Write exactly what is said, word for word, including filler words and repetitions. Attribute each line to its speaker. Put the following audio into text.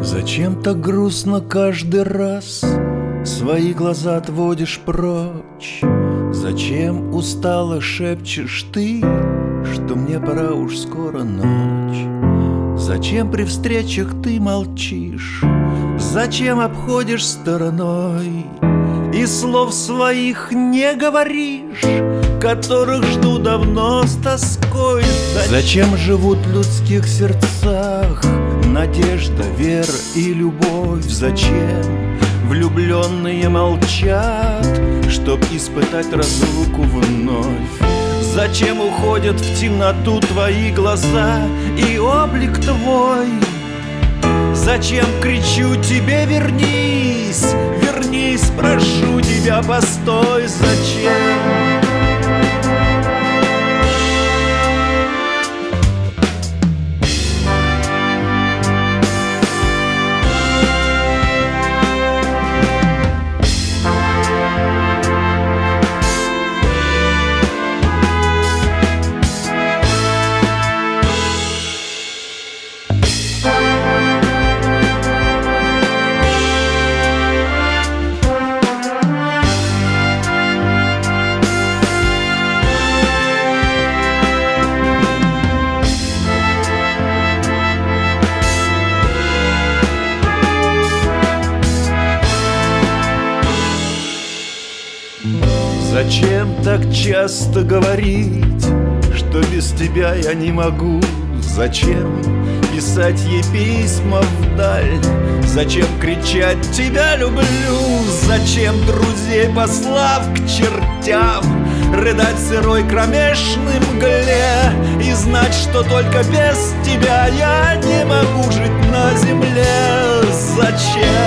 Speaker 1: Зачем так грустно каждый раз свои глаза отводишь прочь? Зачем устало шепчешь ты, что мне пора уж скоро ночь? Зачем при встречах ты молчишь? Зачем обходишь стороной? И слов своих не говоришь, которых жду давно с тоской. Зачем живут в людских сердцах надежда, вера и любовь? Зачем влюбленные молчат, чтоб испытать разлуку вновь? Зачем уходят в темноту твои глаза и облик твой? Зачем кричу тебе: вернись, вернись, прошу тебя, постой, зачем? Зачем так часто говорить, что без тебя я не могу? Зачем писать ей письма вдаль? Зачем кричать «тебя люблю»? Зачем, друзей послав к чертям, рыдать в сырой кромешной мгле и знать, что только без тебя я не могу жить на земле? Зачем?